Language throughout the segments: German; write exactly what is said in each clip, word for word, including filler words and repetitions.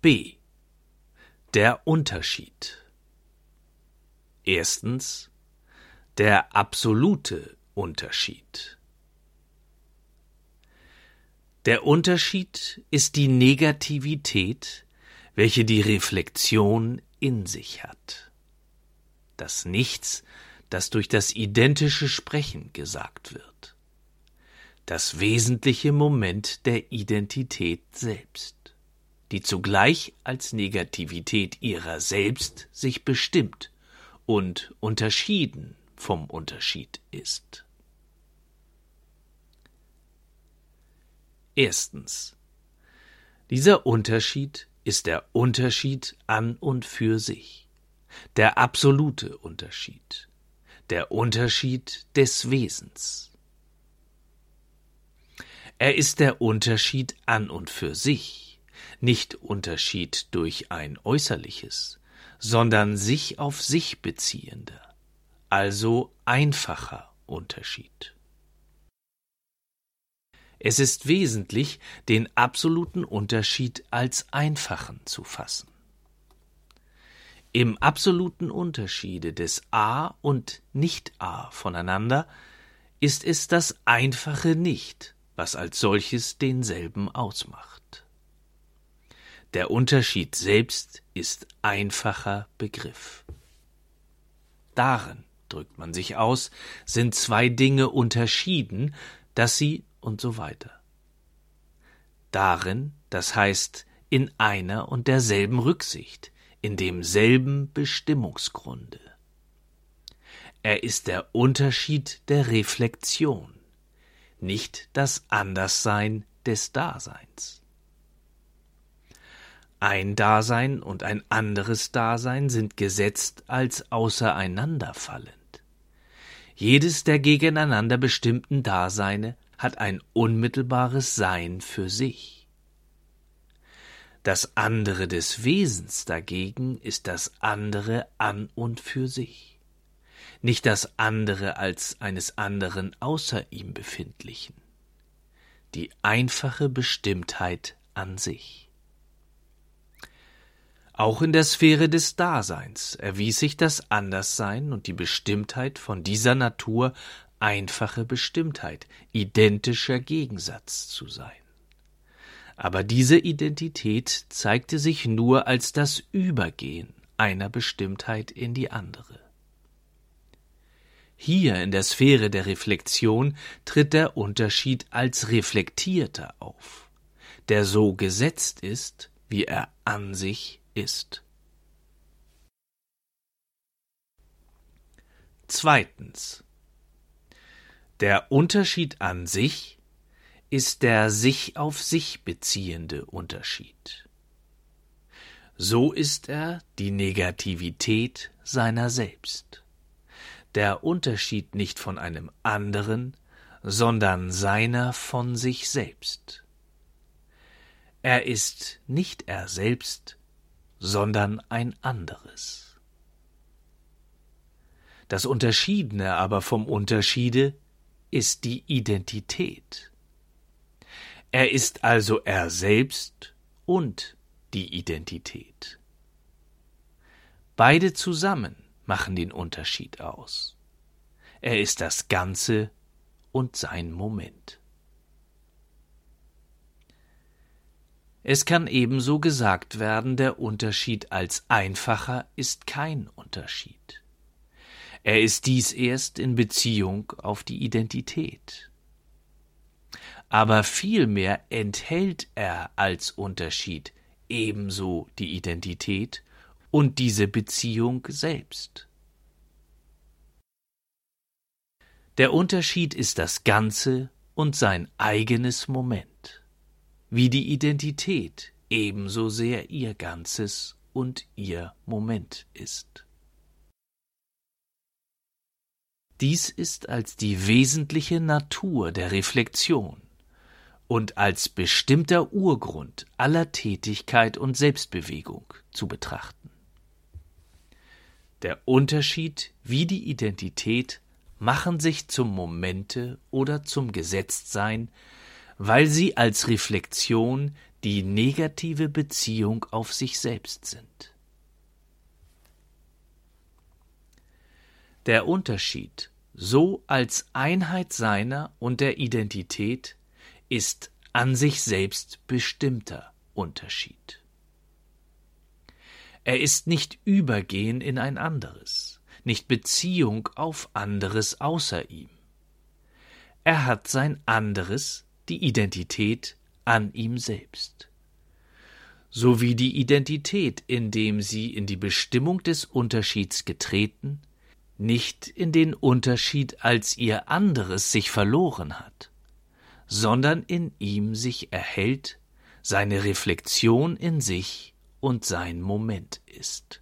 B. Der Unterschied. Erstens. Der absolute Unterschied. Der Unterschied ist die Negativität, welche die Reflexion in sich hat. Das Nichts, das durch das identische Sprechen gesagt wird. Das wesentliche Moment der Identität selbst, die zugleich als Negativität ihrer selbst sich bestimmt und unterschieden vom Unterschied ist. Erstens. Dieser Unterschied ist der Unterschied an und für sich, der absolute Unterschied, der Unterschied des Wesens. Er ist der Unterschied an und für sich, nicht Unterschied durch ein Äußerliches, sondern sich auf sich beziehender, also einfacher Unterschied. Es ist wesentlich, den absoluten Unterschied als einfachen zu fassen. Im absoluten Unterschiede des A und Nicht-A voneinander ist es das einfache Nicht, was als solches denselben ausmacht. Der Unterschied selbst ist einfacher Begriff. Darin, drückt man sich aus, sind zwei Dinge unterschieden, dass sie und so weiter. Darin, das heißt in einer und derselben Rücksicht, in demselben Bestimmungsgrunde. Er ist der Unterschied der Reflexion, nicht das Anderssein des Daseins. Ein Dasein und ein anderes Dasein sind gesetzt als auseinanderfallend. Jedes der gegeneinander bestimmten Daseine hat ein unmittelbares Sein für sich. Das andere des Wesens dagegen ist das andere an und für sich, nicht das andere als eines anderen außer ihm befindlichen, die einfache Bestimmtheit an sich. Auch in der Sphäre des Daseins erwies sich das Anderssein und die Bestimmtheit von dieser Natur einfache Bestimmtheit, identischer Gegensatz zu sein. Aber diese Identität zeigte sich nur als das Übergehen einer Bestimmtheit in die andere. Hier in der Sphäre der Reflexion tritt der Unterschied als Reflektierter auf, der so gesetzt ist, wie er an sich ist. Zweitens. Der Unterschied an sich ist der sich auf sich beziehende Unterschied. So ist er die Negativität seiner selbst. Der Unterschied nicht von einem anderen, sondern seiner von sich selbst. Er ist nicht er selbst, sondern ein anderes. Das Unterschiedene aber vom Unterschiede ist die Identität. Er ist also er selbst und die Identität. Beide zusammen machen den Unterschied aus. Er ist das Ganze und sein Moment. Es kann ebenso gesagt werden, der Unterschied als einfacher ist kein Unterschied. Er ist dies erst in Beziehung auf die Identität. Aber vielmehr enthält er als Unterschied ebenso die Identität und diese Beziehung selbst. Der Unterschied ist das Ganze und sein eigenes Moment, wie die Identität ebenso sehr ihr Ganzes und ihr Moment ist. Dies ist als die wesentliche Natur der Reflexion und als bestimmter Urgrund aller Tätigkeit und Selbstbewegung zu betrachten. Der Unterschied wie die Identität machen sich zum Momente oder zum Gesetztsein, weil sie als Reflexion die negative Beziehung auf sich selbst sind. Der Unterschied, so als Einheit seiner und der Identität, ist an sich selbst bestimmter Unterschied. Er ist nicht Übergehen in ein anderes, nicht Beziehung auf anderes außer ihm. Er hat sein anderes, die Identität, an ihm selbst. So wie die Identität, indem sie in die Bestimmung des Unterschieds getreten, nicht in den Unterschied als ihr anderes sich verloren hat, sondern in ihm sich erhält, seine Reflexion in sich und sein Moment ist.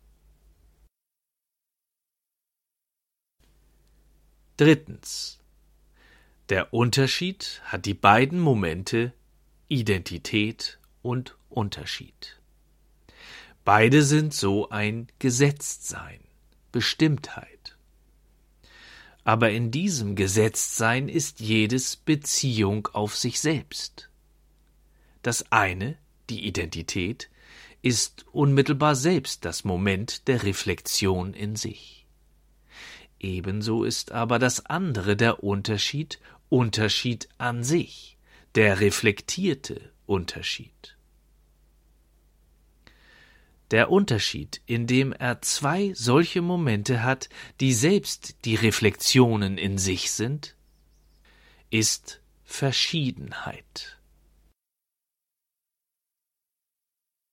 Drittens. Der Unterschied hat die beiden Momente Identität und Unterschied. Beide sind so ein Gesetztsein, Bestimmtheit. Aber in diesem Gesetztsein ist jedes Beziehung auf sich selbst. Das eine, die Identität, ist unmittelbar selbst das Moment der Reflexion in sich. Ebenso ist aber das andere, der Unterschied, Unterschied an sich, der reflektierte Unterschied. Der Unterschied, indem er zwei solche Momente hat, die selbst die Reflexionen in sich sind, ist Verschiedenheit.